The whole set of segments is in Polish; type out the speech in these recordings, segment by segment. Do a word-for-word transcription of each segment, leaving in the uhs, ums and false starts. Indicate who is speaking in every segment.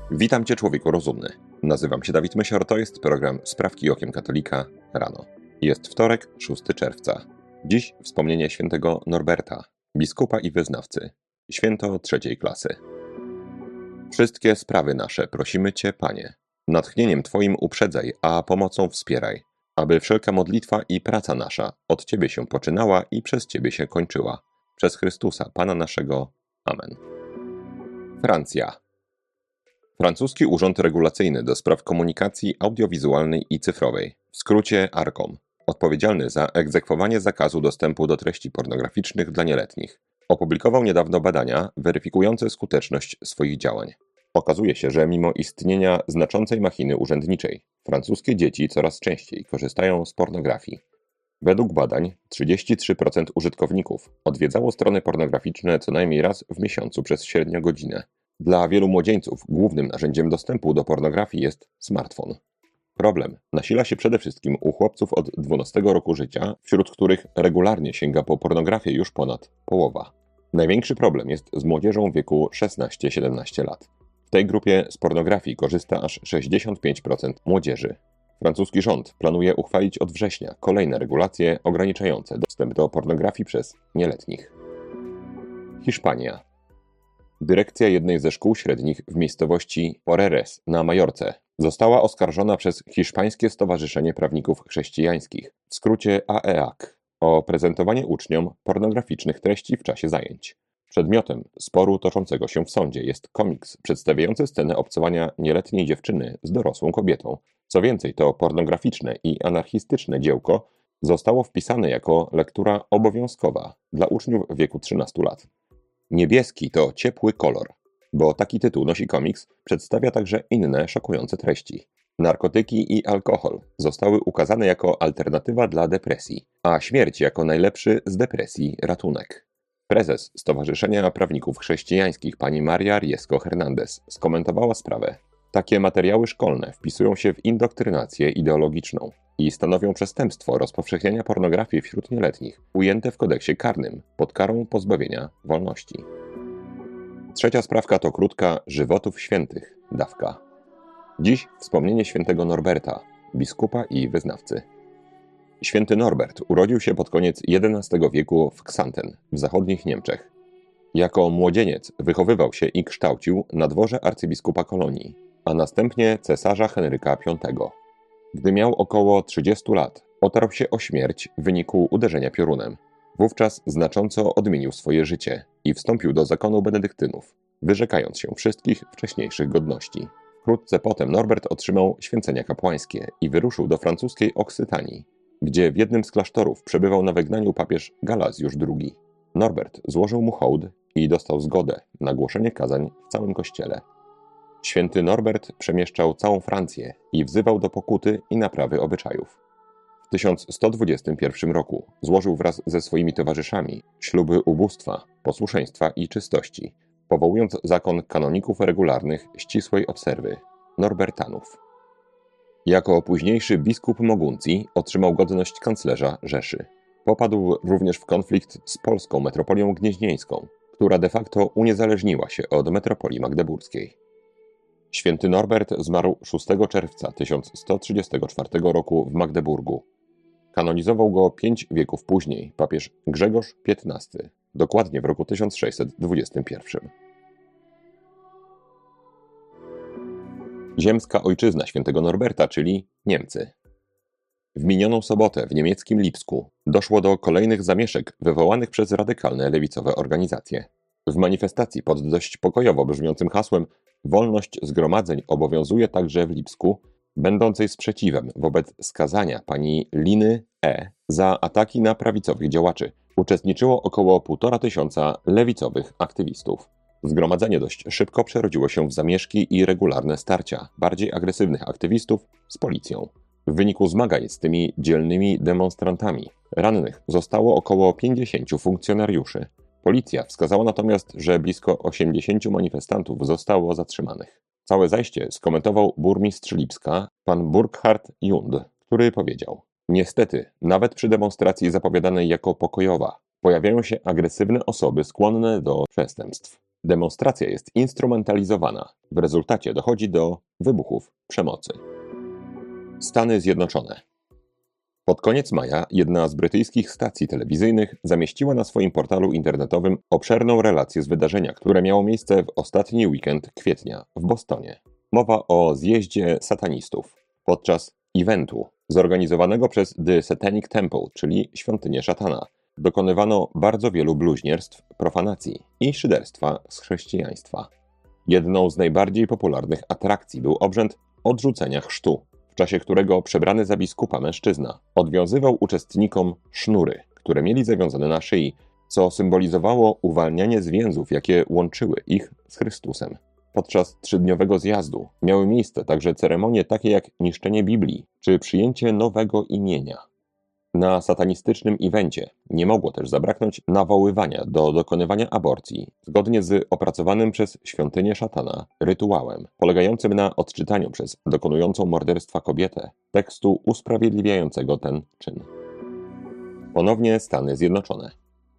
Speaker 1: Witam Cię, człowieku rozumny. Nazywam się Dawid Mysior, to jest program Sprawki okiem katolika rano. Jest wtorek, szóstego czerwca. Dziś wspomnienie świętego Norberta, biskupa i wyznawcy. Święto trzeciej klasy. Wszystkie sprawy nasze prosimy Cię, Panie. Natchnieniem Twoim uprzedzaj, a pomocą wspieraj, aby wszelka modlitwa i praca nasza od Ciebie się poczynała i przez Ciebie się kończyła. Przez Chrystusa, Pana naszego. Amen. Francja. Francuski Urząd Regulacyjny do Spraw Komunikacji Audiowizualnej i Cyfrowej, w skrócie ARCOM, odpowiedzialny za egzekwowanie zakazu dostępu do treści pornograficznych dla nieletnich, opublikował niedawno badania weryfikujące skuteczność swoich działań. Okazuje się, że mimo istnienia znaczącej machiny urzędniczej, francuskie dzieci coraz częściej korzystają z pornografii. Według badań trzydzieści trzy procent użytkowników odwiedzało strony pornograficzne co najmniej raz w miesiącu przez średnio godzinę. Dla wielu młodzieńców głównym narzędziem dostępu do pornografii jest smartfon. Problem nasila się przede wszystkim u chłopców od dwunastego roku życia, wśród których regularnie sięga po pornografię już ponad połowa. Największy problem jest z młodzieżą w wieku szesnaście do siedemnastu lat. W tej grupie z pornografii korzysta aż sześćdziesiąt pięć procent młodzieży. Francuski rząd planuje uchwalić od września kolejne regulacje ograniczające dostęp do pornografii przez nieletnich. Hiszpania. Dyrekcja jednej ze szkół średnich w miejscowości Porreres na Majorce została oskarżona przez Hiszpańskie Stowarzyszenie Prawników Chrześcijańskich, w skrócie A E A C, o prezentowanie uczniom pornograficznych treści w czasie zajęć. Przedmiotem sporu toczącego się w sądzie jest komiks przedstawiający scenę obcowania nieletniej dziewczyny z dorosłą kobietą. Co więcej, to pornograficzne i anarchistyczne dziełko zostało wpisane jako lektura obowiązkowa dla uczniów w wieku trzynastu lat. Niebieski to ciepły kolor, bo taki tytuł nosi komiks, przedstawia także inne szokujące treści. Narkotyki i alkohol zostały ukazane jako alternatywa dla depresji, a śmierć jako najlepszy z depresji ratunek. Prezes Stowarzyszenia Prawników Chrześcijańskich pani Maria Riesco Hernandez skomentowała sprawę. Takie materiały szkolne wpisują się w indoktrynację ideologiczną i stanowią przestępstwo rozpowszechniania pornografii wśród nieletnich, ujęte w kodeksie karnym pod karą pozbawienia wolności. Trzecia sprawka to krótka żywotów świętych, dawka. Dziś wspomnienie świętego Norberta, biskupa i wyznawcy. Święty Norbert urodził się pod koniec jedenastego wieku w Xanten, w zachodnich Niemczech. Jako młodzieniec wychowywał się i kształcił na dworze arcybiskupa Kolonii, a następnie cesarza Henryka Piątego. Gdy miał około trzydziestu lat, otarł się o śmierć w wyniku uderzenia piorunem. Wówczas znacząco odmienił swoje życie i wstąpił do zakonu benedyktynów, wyrzekając się wszystkich wcześniejszych godności. Wkrótce potem Norbert otrzymał święcenia kapłańskie i wyruszył do francuskiej Oksytanii, gdzie w jednym z klasztorów przebywał na wygnaniu papież Galazjusz drugi. Norbert złożył mu hołd i dostał zgodę na głoszenie kazań w całym kościele. Święty Norbert przemieszczał całą Francję i wzywał do pokuty i naprawy obyczajów. W tysiąc sto dwudziestym pierwszym roku złożył wraz ze swoimi towarzyszami śluby ubóstwa, posłuszeństwa i czystości, powołując zakon kanoników regularnych ścisłej obserwy, Norbertanów. Jako późniejszy biskup Moguncji otrzymał godność kanclerza Rzeszy. Popadł również w konflikt z polską metropolią gnieźnieńską, która de facto uniezależniła się od metropolii magdeburskiej. Święty Norbert zmarł szóstego czerwca tysiąc sto trzydziestego czwartego roku w Magdeburgu. Kanonizował go pięć wieków później papież Grzegorz piętnasty, dokładnie w roku tysiąc sześćset dwudziestym pierwszym. Ziemska ojczyzna świętego Norberta, czyli Niemcy. W minioną sobotę w niemieckim Lipsku doszło do kolejnych zamieszek wywołanych przez radykalne lewicowe organizacje. W manifestacji pod dość pokojowo brzmiącym hasłem „Wolność zgromadzeń obowiązuje także w Lipsku”, będącej sprzeciwem wobec skazania pani Liny E. za ataki na prawicowych działaczy, uczestniczyło około półtora tysiąca lewicowych aktywistów. Zgromadzenie dość szybko przerodziło się w zamieszki i regularne starcia bardziej agresywnych aktywistów z policją. W wyniku zmagań z tymi dzielnymi demonstrantami rannych zostało około pięćdziesięciu funkcjonariuszy. Policja wskazała natomiast, że blisko osiemdziesięciu manifestantów zostało zatrzymanych. Całe zajście skomentował burmistrz Lipska, pan Burkhard Jund, który powiedział: niestety, nawet przy demonstracji zapowiadanej jako pokojowa, pojawiają się agresywne osoby skłonne do przestępstw. Demonstracja jest instrumentalizowana. W rezultacie dochodzi do wybuchów przemocy. Stany Zjednoczone. Pod koniec maja jedna z brytyjskich stacji telewizyjnych zamieściła na swoim portalu internetowym obszerną relację z wydarzenia, które miało miejsce w ostatni weekend kwietnia w Bostonie. Mowa o zjeździe satanistów. Podczas eventu zorganizowanego przez The Satanic Temple, czyli świątynię szatana, dokonywano bardzo wielu bluźnierstw, profanacji i szyderstwa z chrześcijaństwa. Jedną z najbardziej popularnych atrakcji był obrzęd odrzucenia chrztu, w czasie którego przebrany za biskupa mężczyzna odwiązywał uczestnikom sznury, które mieli zawiązane na szyi, co symbolizowało uwalnianie z więzów, jakie łączyły ich z Chrystusem. Podczas trzydniowego zjazdu miały miejsce także ceremonie takie jak niszczenie Biblii czy przyjęcie nowego imienia. Na satanistycznym evencie nie mogło też zabraknąć nawoływania do dokonywania aborcji, zgodnie z opracowanym przez świątynię szatana rytuałem, polegającym na odczytaniu przez dokonującą morderstwa kobietę tekstu usprawiedliwiającego ten czyn. Ponownie Stany Zjednoczone.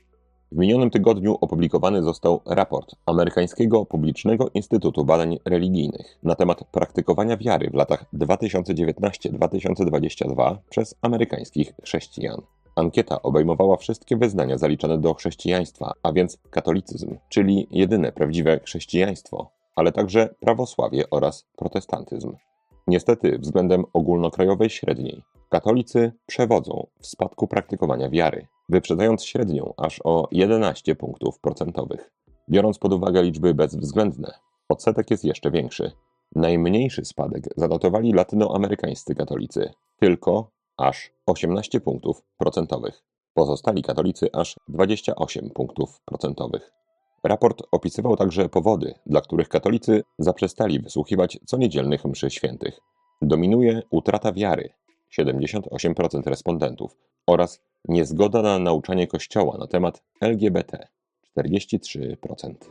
Speaker 1: W minionym tygodniu opublikowany został raport Amerykańskiego Publicznego Instytutu Badań Religijnych na temat praktykowania wiary w latach dwa tysiące dziewiętnasty do dwa tysiące dwudziestego drugiego przez amerykańskich chrześcijan. Ankieta obejmowała wszystkie wyznania zaliczane do chrześcijaństwa, a więc katolicyzm, czyli jedyne prawdziwe chrześcijaństwo, ale także prawosławie oraz protestantyzm. Niestety, względem ogólnokrajowej średniej, katolicy przewodzą w spadku praktykowania wiary, wyprzedzając średnią aż o jedenaście punktów procentowych. Biorąc pod uwagę liczby bezwzględne, odsetek jest jeszcze większy. Najmniejszy spadek zanotowali latynoamerykańscy katolicy, tylko aż osiemnaście punktów procentowych. Pozostali katolicy aż dwadzieścia osiem punktów procentowych. Raport opisywał także powody, dla których katolicy zaprzestali wysłuchiwać coniedzielnych mszy świętych. Dominuje utrata wiary, siedemdziesiąt osiem procent respondentów, oraz niezgoda na nauczanie Kościoła na temat L G B T, czterdzieści trzy procent.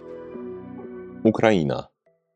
Speaker 1: Ukraina.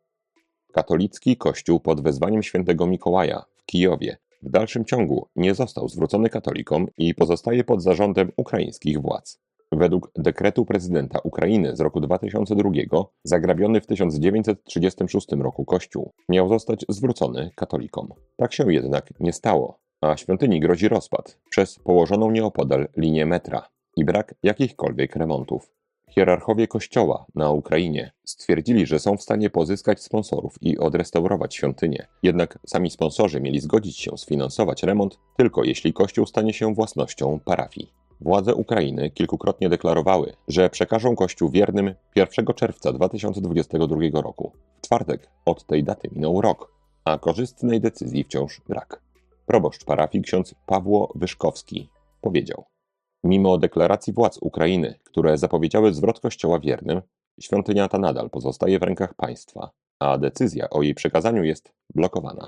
Speaker 1: Katolicki kościół pod wezwaniem świętego Mikołaja w Kijowie w dalszym ciągu nie został zwrócony katolikom i pozostaje pod zarządem ukraińskich władz. Według dekretu prezydenta Ukrainy z roku dwa tysiące drugiego zagrabiony w tysiąc dziewięćset trzydziestym szóstym roku kościół miał zostać zwrócony katolikom. Tak się jednak nie stało, a świątyni grozi rozpad przez położoną nieopodal linię metra i brak jakichkolwiek remontów. Hierarchowie kościoła na Ukrainie stwierdzili, że są w stanie pozyskać sponsorów i odrestaurować świątynię, jednak sami sponsorzy mieli zgodzić się sfinansować remont tylko jeśli kościół stanie się własnością parafii. Władze Ukrainy kilkukrotnie deklarowały, że przekażą kościół wiernym pierwszego czerwca dwa tysiące dwudziestego drugiego roku. W czwartek od tej daty minął rok, a korzystnej decyzji wciąż brak. Proboszcz parafii ksiądz Pawło Wyszkowski powiedział: mimo deklaracji władz Ukrainy, które zapowiedziały zwrot kościoła wiernym, świątynia ta nadal pozostaje w rękach państwa, a decyzja o jej przekazaniu jest blokowana.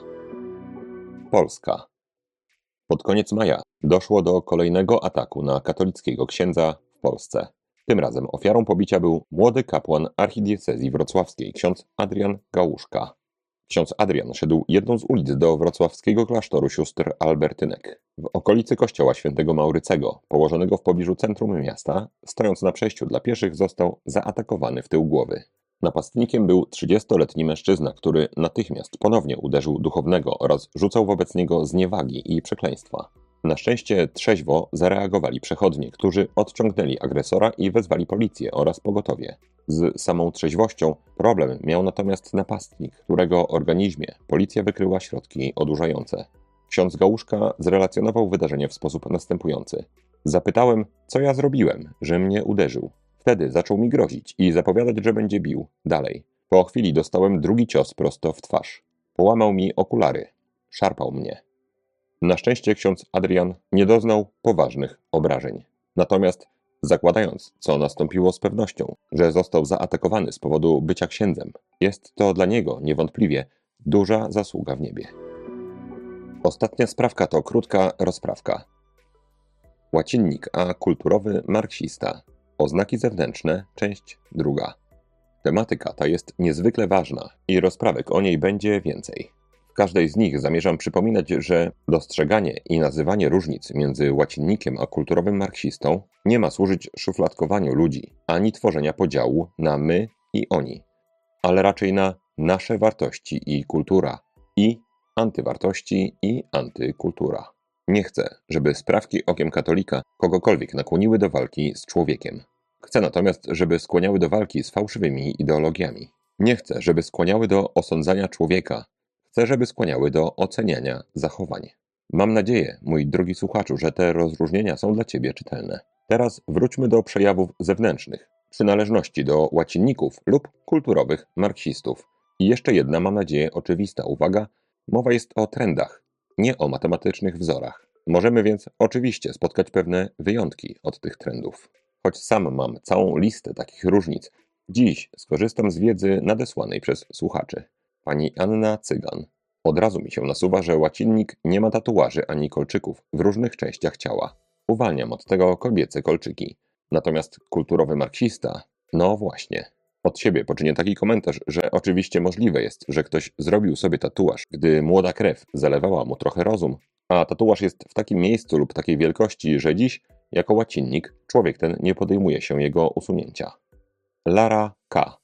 Speaker 1: Polska. Pod koniec maja doszło do kolejnego ataku na katolickiego księdza w Polsce. Tym razem ofiarą pobicia był młody kapłan archidiecezji wrocławskiej, ksiądz Adrian Gałuszka. Ksiądz Adrian szedł jedną z ulic do wrocławskiego klasztoru sióstr Albertynek. W okolicy kościoła świętego Maurycego, położonego w pobliżu centrum miasta, stojąc na przejściu dla pieszych, został zaatakowany w tył głowy. Napastnikiem był trzydziestoletni mężczyzna, który natychmiast ponownie uderzył duchownego oraz rzucał wobec niego zniewagi i przekleństwa. Na szczęście trzeźwo zareagowali przechodnie, którzy odciągnęli agresora i wezwali policję oraz pogotowie. Z samą trzeźwością problem miał natomiast napastnik, którego organizmie policja wykryła środki odurzające. Ksiądz Gałuszka zrelacjonował wydarzenie w sposób następujący. Zapytałem, co ja zrobiłem, że mnie uderzył. Wtedy zaczął mi grozić i zapowiadać, że będzie bił. Dalej. Po chwili dostałem drugi cios prosto w twarz. Połamał mi okulary. Szarpał mnie. Na szczęście ksiądz Adrian nie doznał poważnych obrażeń. Natomiast zakładając, co nastąpiło z pewnością, że został zaatakowany z powodu bycia księdzem, jest to dla niego niewątpliwie duża zasługa w niebie. Ostatnia sprawka to krótka rozprawka. Łacinnik a kulturowy marksista. Oznaki zewnętrzne, część druga. Tematyka ta jest niezwykle ważna i rozprawek o niej będzie więcej. W każdej z nich zamierzam przypominać, że dostrzeganie i nazywanie różnic między łacinnikiem a kulturowym marksistą nie ma służyć szufladkowaniu ludzi, ani tworzenia podziału na my i oni, ale raczej na nasze wartości i kultura i antywartości i antykultura. Nie chcę, żeby sprawki okiem katolika kogokolwiek nakłoniły do walki z człowiekiem. Chcę natomiast, żeby skłaniały do walki z fałszywymi ideologiami. Nie chcę, żeby skłaniały do osądzania człowieka. Chcę, żeby skłaniały do oceniania zachowań. Mam nadzieję, mój drogi słuchaczu, że te rozróżnienia są dla Ciebie czytelne. Teraz wróćmy do przejawów zewnętrznych, przynależności do łacinników lub kulturowych marksistów. I jeszcze jedna, mam nadzieję, oczywista uwaga. Mowa jest o trendach, nie o matematycznych wzorach. Możemy więc oczywiście spotkać pewne wyjątki od tych trendów. Choć sam mam całą listę takich różnic, dziś skorzystam z wiedzy nadesłanej przez słuchaczy. Pani Anna Cygan. Od razu mi się nasuwa, że łacinnik nie ma tatuaży ani kolczyków w różnych częściach ciała. Uwalniam od tego kobiece kolczyki. Natomiast kulturowy marksista, no właśnie. Od siebie poczynię taki komentarz, że oczywiście możliwe jest, że ktoś zrobił sobie tatuaż, gdy młoda krew zalewała mu trochę rozum, a tatuaż jest w takim miejscu lub takiej wielkości, że dziś, jako łacinnik, człowiek ten nie podejmuje się jego usunięcia. Lara K.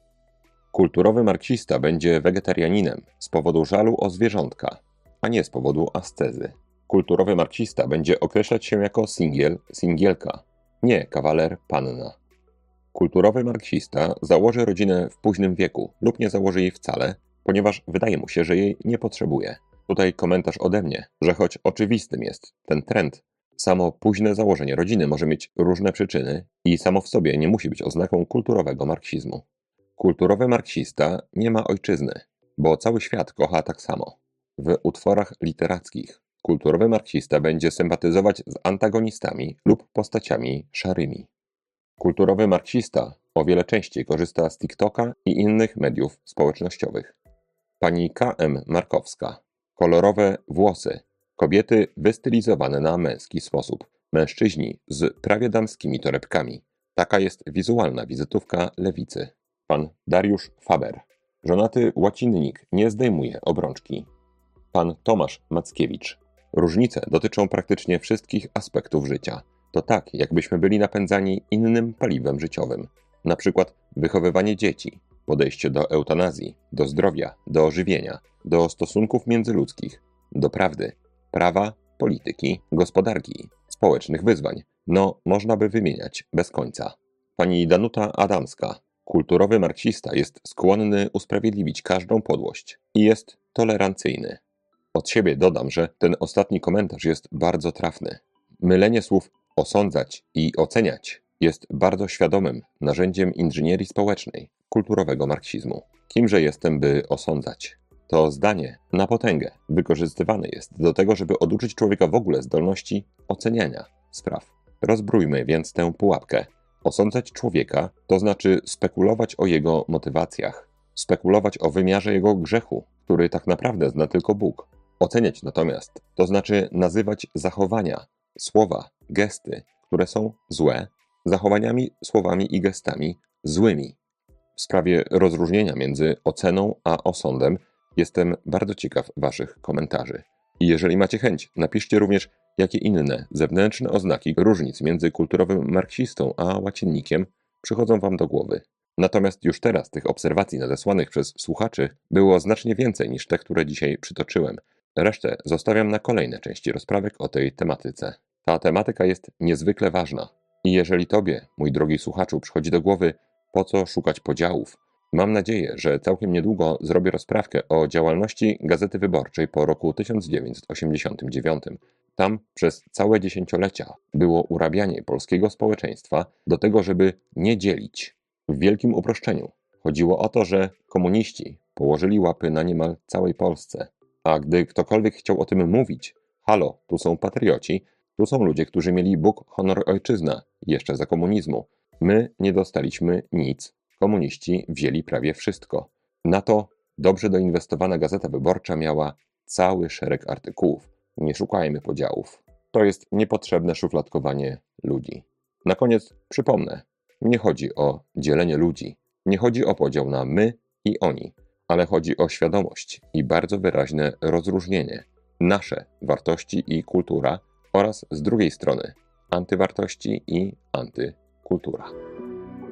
Speaker 1: Kulturowy marksista będzie wegetarianinem z powodu żalu o zwierzątka, a nie z powodu ascezy. Kulturowy marksista będzie określać się jako singiel, singielka, nie kawaler, panna. Kulturowy marksista założy rodzinę w późnym wieku lub nie założy jej wcale, ponieważ wydaje mu się, że jej nie potrzebuje. Tutaj komentarz ode mnie, że choć oczywistym jest ten trend, samo późne założenie rodziny może mieć różne przyczyny i samo w sobie nie musi być oznaką kulturowego marksizmu. Kulturowy marksista nie ma ojczyzny, bo cały świat kocha tak samo. W utworach literackich kulturowy marksista będzie sympatyzować z antagonistami lub postaciami szarymi. Kulturowy marksista o wiele częściej korzysta z TikToka i innych mediów społecznościowych. Pani K M Markowska. Kolorowe włosy. Kobiety wystylizowane na męski sposób. Mężczyźni z prawie damskimi torebkami. Taka jest wizualna wizytówka lewicy. Pan Dariusz Faber. Żonaty łacinnik nie zdejmuje obrączki. Pan Tomasz Mackiewicz. Różnice dotyczą praktycznie wszystkich aspektów życia. To tak, jakbyśmy byli napędzani innym paliwem życiowym. Na przykład wychowywanie dzieci, podejście do eutanazji, do zdrowia, do żywienia, do stosunków międzyludzkich, do prawdy, prawa, polityki, gospodarki, społecznych wyzwań. No, można by wymieniać bez końca. Pani Danuta Adamska. Kulturowy marksista jest skłonny usprawiedliwić każdą podłość i jest tolerancyjny. Od siebie dodam, że ten ostatni komentarz jest bardzo trafny. Mylenie słów osądzać i oceniać jest bardzo świadomym narzędziem inżynierii społecznej kulturowego marksizmu. Kimże jestem, by osądzać? To zdanie na potęgę wykorzystywane jest do tego, żeby oduczyć człowieka w ogóle zdolności oceniania spraw. Rozbrójmy więc tę pułapkę. Osądzać człowieka to znaczy spekulować o jego motywacjach, spekulować o wymiarze jego grzechu, który tak naprawdę zna tylko Bóg. Oceniać natomiast to znaczy nazywać zachowania, słowa, gesty, które są złe, zachowaniami, słowami i gestami złymi. W sprawie rozróżnienia między oceną a osądem jestem bardzo ciekaw Waszych komentarzy. I jeżeli macie chęć, napiszcie również, jakie inne zewnętrzne oznaki różnic między kulturowym marksistą a łacinnikiem przychodzą Wam do głowy. Natomiast już teraz tych obserwacji nadesłanych przez słuchaczy było znacznie więcej niż te, które dzisiaj przytoczyłem. Resztę zostawiam na kolejne części rozprawek o tej tematyce. Ta tematyka jest niezwykle ważna. I jeżeli Tobie, mój drogi słuchaczu, przychodzi do głowy, po co szukać podziałów, mam nadzieję, że całkiem niedługo zrobię rozprawkę o działalności Gazety Wyborczej po roku tysiąc dziewięćset osiemdziesiątym dziewiątym. Tam przez całe dziesięciolecia było urabianie polskiego społeczeństwa do tego, żeby nie dzielić. W wielkim uproszczeniu chodziło o to, że komuniści położyli łapy na niemal całej Polsce. A gdy ktokolwiek chciał o tym mówić, halo, tu są patrioci, tu są ludzie, którzy mieli Bóg, honor, ojczyzna, jeszcze za komunizmu. My nie dostaliśmy nic, komuniści wzięli prawie wszystko. Na to dobrze doinwestowana Gazeta Wyborcza miała cały szereg artykułów. Nie szukajmy podziałów. To jest niepotrzebne szufladkowanie ludzi. Na koniec przypomnę, nie chodzi o dzielenie ludzi, nie chodzi o podział na my i oni, ale chodzi o świadomość i bardzo wyraźne rozróżnienie. Nasze wartości i kultura oraz z drugiej strony antywartości i antykultura.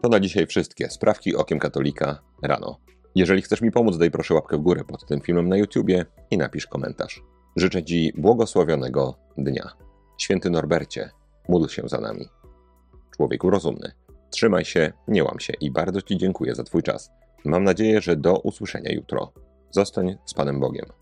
Speaker 1: To na dzisiaj wszystkie sprawki okiem katolika rano. Jeżeli chcesz mi pomóc, daj proszę łapkę w górę pod tym filmem na YouTubie i napisz komentarz. Życzę Ci błogosławionego dnia. Święty Norbercie, módl się za nami. Człowieku rozumny, trzymaj się, nie łam się i bardzo Ci dziękuję za Twój czas. Mam nadzieję, że do usłyszenia jutro. Zostań z Panem Bogiem.